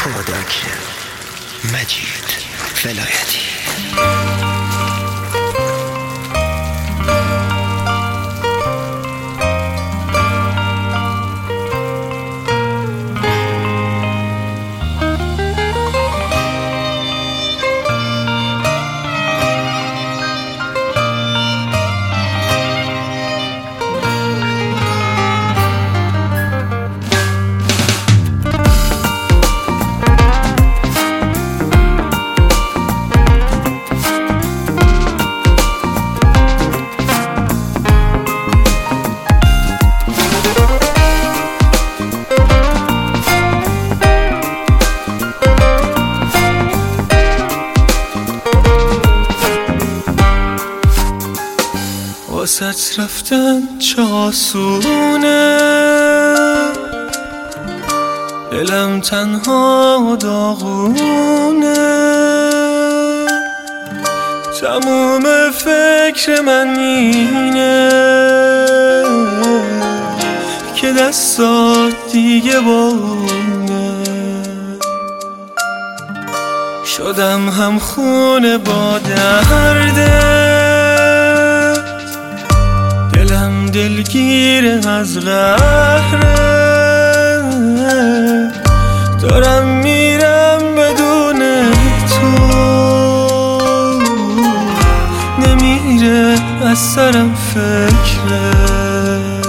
پروداکشن مجید ولایتی. واسه رفتن چه آسونه، دلم تنها و داغونه. تموم فکر من اینه که دستات دیگه بونه. شدم هم خونه با درده، دلم دلگیر از قهره. دارم میرم بدون تو، نمیره از سرم فکرت.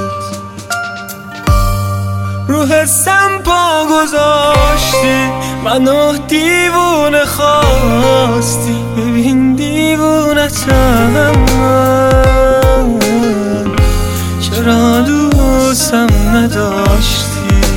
رو حسم پا گذاشتی، منو دیوونه خواستی. ببین دیوونتم من، چرا دوستم نداشتی.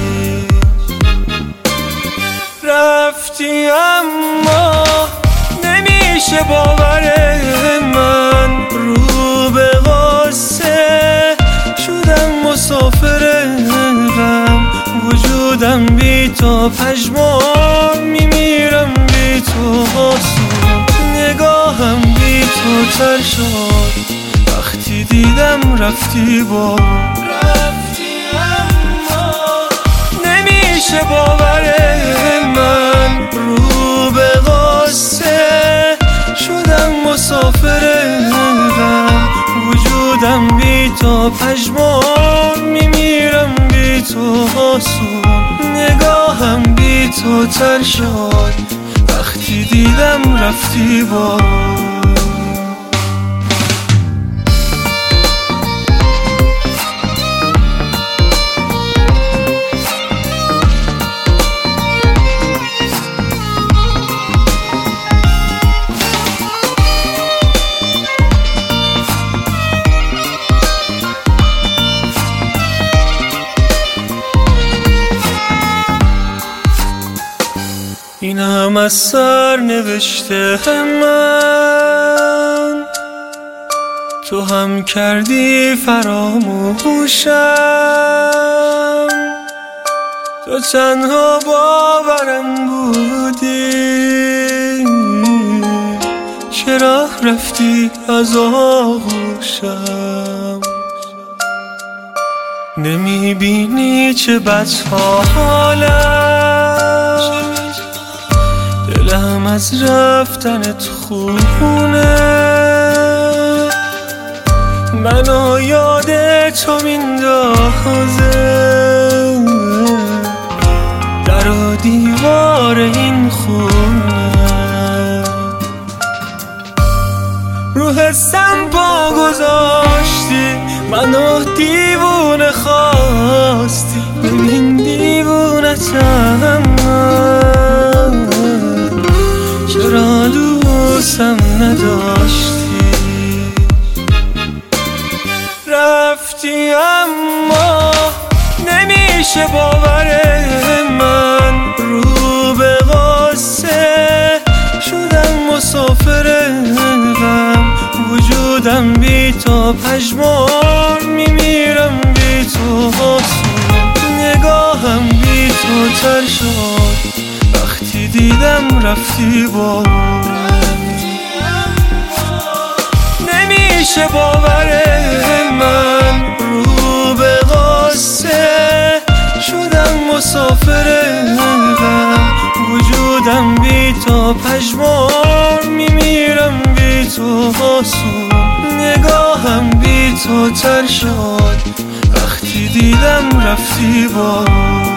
رفتی اما نمیشه باور من. رو به غصه شدم مسافر غم، وجودم بی تو پژمرد. میمیرم بی تو آسون، نگاهم بی تو تر شد وقتی دیدم رفتی با. رفتی اما نمیشه باور من. رو به غصه شدم مسافر غم، وجودم بی تو پژمرد. میمیرم بی تو آسون، نگاهم بی تو تر شد وقتی دیدم رفتی با. این هم از سر نوشته من، تو هم کردی فراموشم. تو تنها باورم بودی، چرا رفتی از آغوشم. نمیبینی چه بد حالم، دلم از رفتنت خونه. منو یاد تو میندازه، در و دیوار این خونه. رو حسم پا گذاشتی، منو دیوونه خواستی. ببین دیوونتم من، چرا دوستم نداشتی. رفتی اما نمیشه باور من. رو به غصه شدم مسافر غم، وجودم بی تو پژمرد. میمیرم بی تو آسون، نگاهم بی تو تر شد وقتی دیدم رفتی با. نمیشه باور من. رو به غصه شدم مسافر غم، با پژمرد میمیرم بی تو آسون، نگاهم بی تو تر شد وقتی دیدم رفتی با